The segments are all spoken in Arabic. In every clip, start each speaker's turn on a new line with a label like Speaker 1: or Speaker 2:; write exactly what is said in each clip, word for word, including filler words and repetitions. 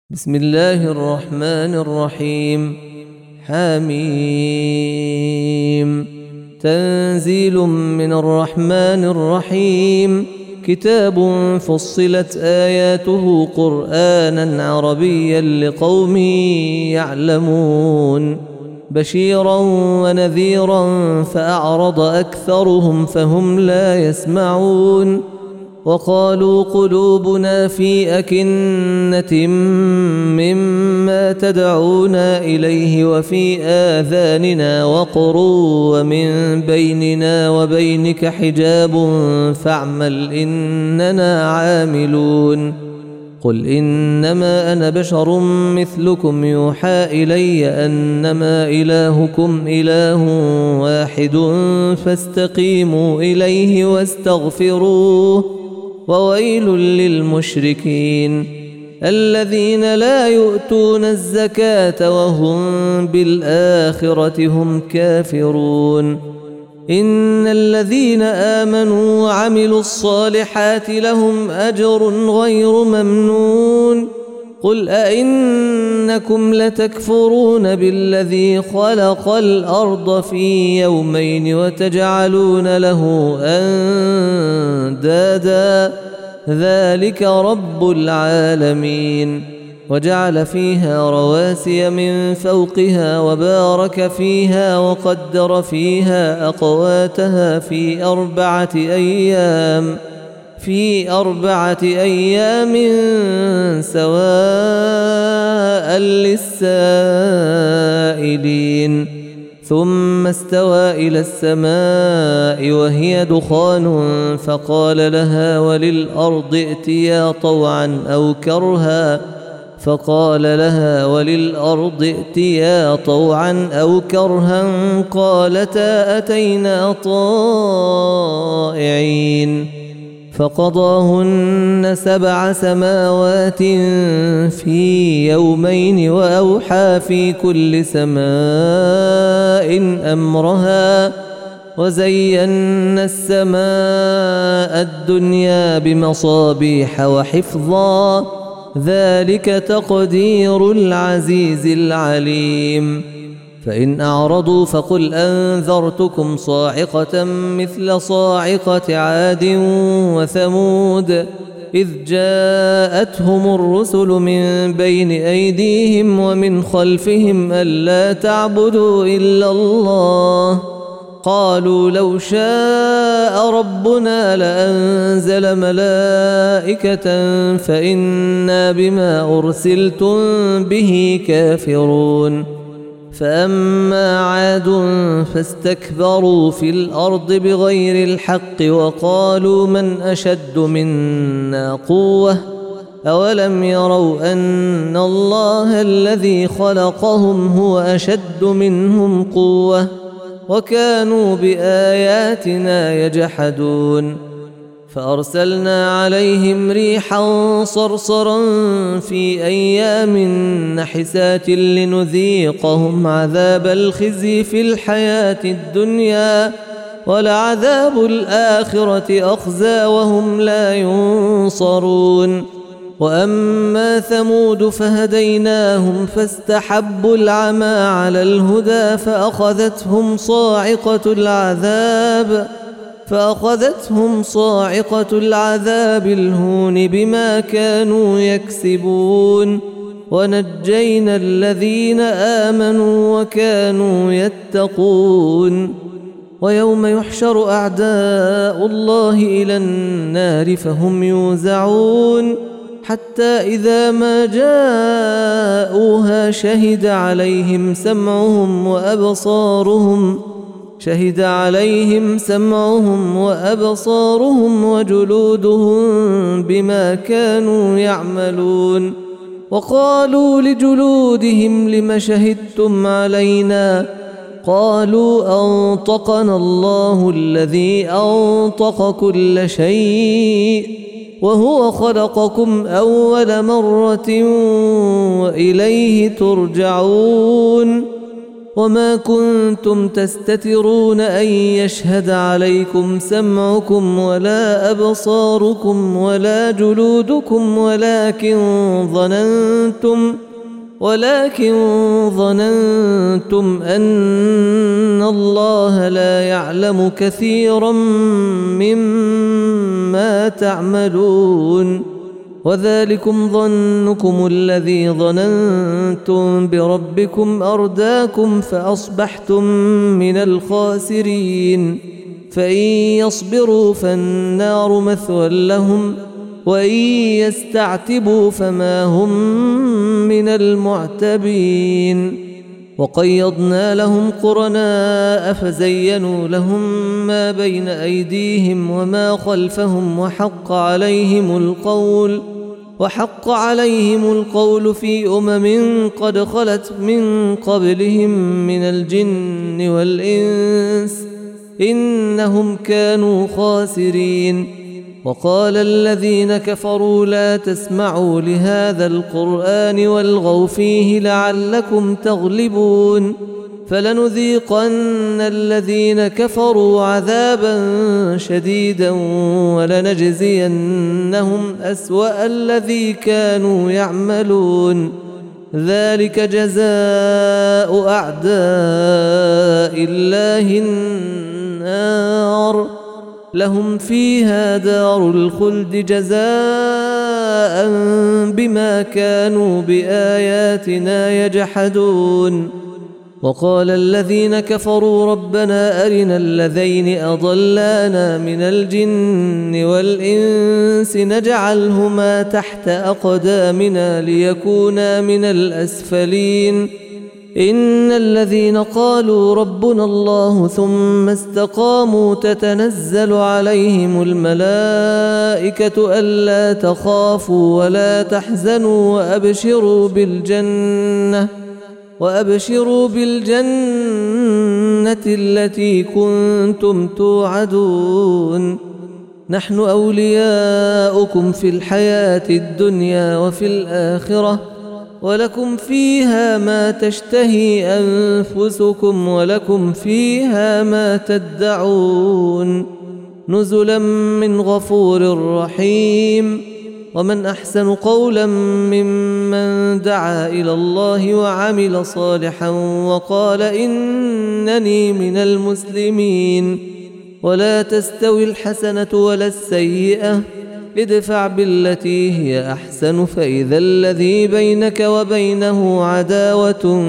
Speaker 1: بسم الله الرحمن الرحيم. حميم. تنزيل من الرحمن الرحيم. كتاب فصلت آياته قرآنا عربيا لقوم يعلمون بشيرا ونذيرا فأعرض أكثرهم فهم لا يسمعون وقالوا قلوبنا في أكنة مما تدعونا إليه وفي آذاننا وقر ومن بيننا وبينك حجاب فاعمل إننا عاملون. قل إنما أنا بشر مثلكم يوحى إلي أنما إلهكم إله واحد فاستقيموا إليه واستغفروه وويل للمشركين الذين لا يؤتون الزكاة وهم بالآخرة هم كافرون. إن الذين آمنوا وعملوا الصالحات لهم أجر غير ممنون. قل أئنكم لتكفرون بالذي خلق الأرض في يومين وتجعلون له أندادا ذلك رب العالمين. وجعل فيها رواسي من فوقها وبارك فيها وقدر فيها أقواتها في أربعة أيام في أربعة أيام سواء للسائلين. ثم استوى إلى السماء وهي دخان فقال لها وللأرض ائتيا طوعا أو كرها فقال لها وللأرض ائتيا طوعا أو كرها قالتا أتينا طائعين. فقضاهن سبع سماوات في يومين وأوحى في كل سماء أمرها وزينا السماء الدنيا بمصابيح وحفظا ذلك تقدير العزيز العليم. فإن أعرضوا فقل أنذرتكم صاعقة مثل صاعقة عاد وثمود إذ جاءتهم الرسل من بين أيديهم ومن خلفهم ألا تعبدوا إلا الله قالوا لو شاء ربنا لأنزل ملائكة فإنا بما أرسلتم به كافرون. فأما عاد فاستكبروا في الأرض بغير الحق وقالوا من أشد منا قوة أولم يروا أن الله الذي خلقهم هو أشد منهم قوة وكانوا بآياتنا يجحدون. فأرسلنا عليهم ريحا صرصرا في أيام نحسات لنذيقهم عذاب الخزي في الحياة الدنيا ولعذاب الآخرة أخزى وهم لا ينصرون. وأما ثمود فهديناهم فاستحبوا العمى على الهدى فأخذتهم صاعقة العذاب فأخذتهم صاعقة العذاب الهون بما كانوا يكسبون ونجينا الذين آمنوا وكانوا يتقون. ويوم يحشر أعداء الله إلى النار فهم يوزعون حتى إذا ما جاءوها شهد عليهم سمعهم وأبصارهم شهد عليهم سمعهم وأبصارهم وجلودهم بما كانوا يعملون. وقالوا لجلودهم لم شهدتم علينا قالوا أنطقنا الله الذي أنطق كل شيء وهو خلقكم أول مرة وإليه ترجعون. وما كنتم تستترون أن يشهد عليكم سمعكم ولا أبصاركم ولا جلودكم ولكن ظننتم ولكن ظننتم أن الله لا يعلم كثيرا مما تعملون وذلكم ظنكم الذي ظننتم بربكم أرداكم فأصبحتم من الخاسرين فإن يصبروا فالنار مثوى لهم وإن يستعتبوا فما هم من المعتبين وقيضنا لهم قرناء فزينوا لهم ما بين أيديهم وما خلفهم وحق عليهم القول وحق عليهم القول في أمم قد خلت من قبلهم من الجن والإنس إنهم كانوا خاسرين وقال الذين كفروا لا تسمعوا لهذا القرآن والغوا فيه لعلكم تغلبون فلنذيقن الذين كفروا عذابا شديدا ولنجزينهم أسوأ الذي كانوا يعملون ذلك جزاء أعداء الله النار لهم فيها دار الخلد جزاء بما كانوا بآياتنا يجحدون وقال الذين كفروا ربنا أرنا الذين أضلانا من الجن والإنس نجعلهما تحت أقدامنا ليكونا من الأسفلين إن الذين قالوا ربنا الله ثم استقاموا تتنزل عليهم الملائكة ألا تخافوا ولا تحزنوا وأبشروا بالجنة وأبشروا بالجنة التي كنتم توعدون نحن أولياؤكم في الحياة الدنيا وفي الآخرة ولكم فيها ما تشتهي أنفسكم ولكم فيها ما تدعون نزلا من غفور رحيم ومن أحسن قولا ممن دعا إلى الله وعمل صالحا وقال إنني من المسلمين ولا تستوي الحسنة ولا السيئة ادفع بالتي هي أحسن فإذا الذي بينك وبينه عداوة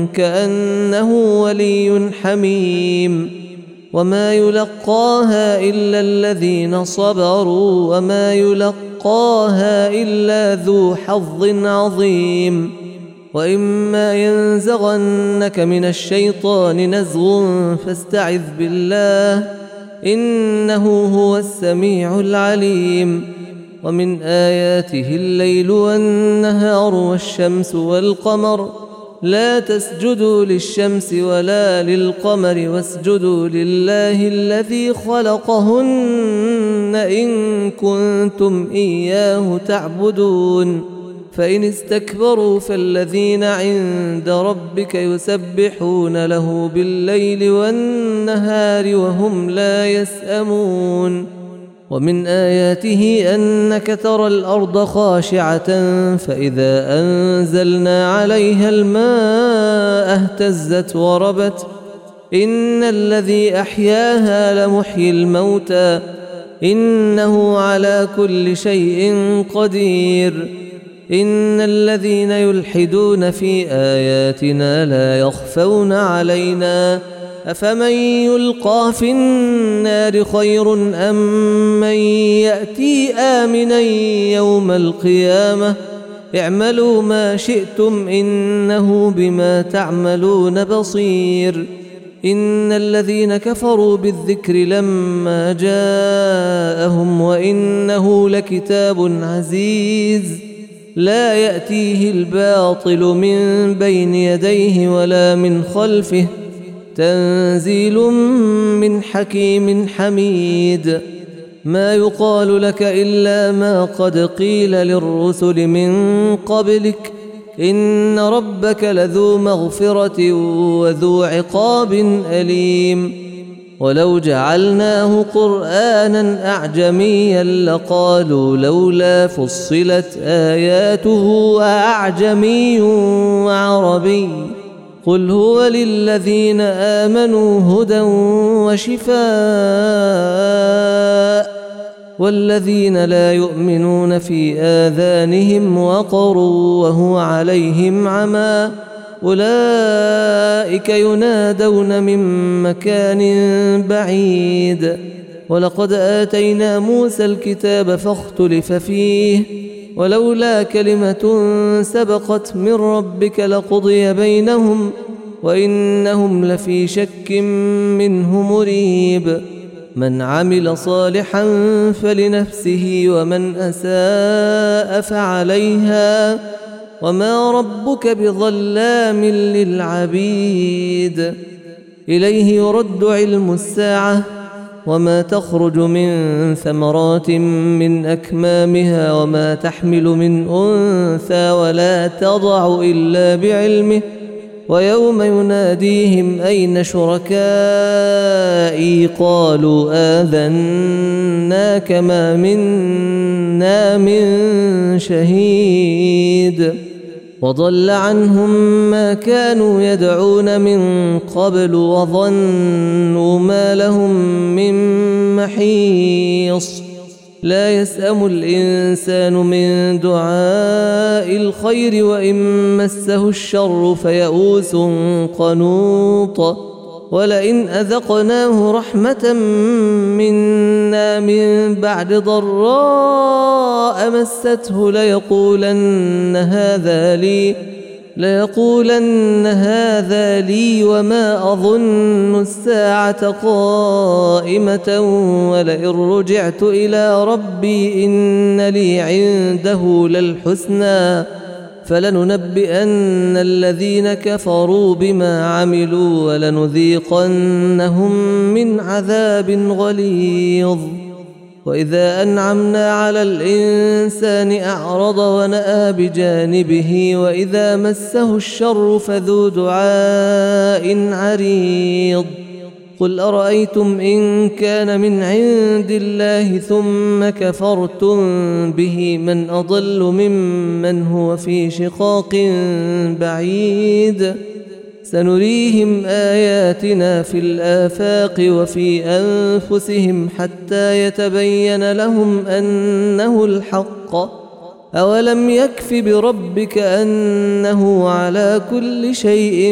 Speaker 1: كأنه ولي حميم وما يلقاها إلا الذين صبروا وما يلقاها إلا ذو حظ عظيم وإما ينزغنك من الشيطان نزغ فاستعذ بالله إنه هو السميع العليم ومن آياته الليل والنهار والشمس والقمر لا تسجدوا للشمس ولا للقمر واسجدوا لله الذي خلقهن إن كنتم إياه تعبدون فإن استكبروا فالذين عند ربك يسبحون له بالليل والنهار وهم لا يسأمون ومن آياته أنك ترى الأرض خاشعة فإذا أنزلنا عليها الماء اهتزت وربت إن الذي أحياها لمحيي الموتى إنه على كل شيء قدير إن الذين يلحدون في آياتنا لا يخفون علينا أفمن يلقى في النار خير أم من يأتي آمنا يوم القيامة اعملوا ما شئتم إنه بما تعملون بصير إن الذين كفروا بالذكر لما جاءهم وإنه لكتاب عزيز لا يأتيه الباطل من بين يديه ولا من خلفه تنزيل من حكيم حميد ما يقال لك إلا ما قد قيل للرسل من قبلك إن ربك لذو مغفرة وذو عقاب أليم ولو جعلناه قرآنا أعجميا لقالوا لولا فصلت آياته أعجمي وعربي قل هو للذين آمنوا هدى وشفاء والذين لا يؤمنون في آذانهم وقر وهو عليهم عمى أولئك ينادون من مكان بعيد ولقد آتينا موسى الكتاب فاختلف فيه ولولا كلمة سبقت من ربك لقضي بينهم وإنهم لفي شك منه مريب من عمل صالحا فلنفسه ومن أساء فعليها وما ربك بظلام للعبيد إليه يرد علم الساعة وما تخرج من ثمرات من أكمامها وما تحمل من أنثى ولا تضع إلا بعلمه ويوم يناديهم أين شركائي قالوا آذناك ما منا من شهيد وضل عنهم ما كانوا يدعون من قبل وظنوا ما لهم من محيص لا يسأم الإنسان من دعاء الخير وإن مسه الشر فيئوس قنوط ولئن أذقناه رحمة منا من بعد ضراء مسته ليقولن هذا لي ليقولن هذا لي وما أظن الساعة قائمة ولئن رجعت إلى ربي إن لي عنده للحسنى فلننبئن الذين كفروا بما عملوا ولنذيقنهم من عذاب غليظ وإذا أنعمنا على الإنسان أعرض ونأى بجانبه وإذا مسه الشر فذو دعاء عريض قل أرأيتم إن كان من عند الله ثم كفرتم به من أضل ممن هو في شقاق بعيد سنريهم آياتنا في الآفاق وفي أنفسهم حتى يتبين لهم أنه الحق أولم يكف بربك أنه على كل شيء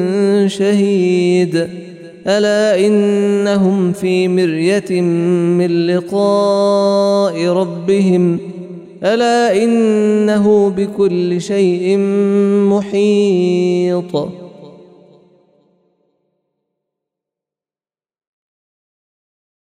Speaker 1: شهيد ألا إنهم في مرية من لقاء ربهم ألا إنه بكل شيء محيط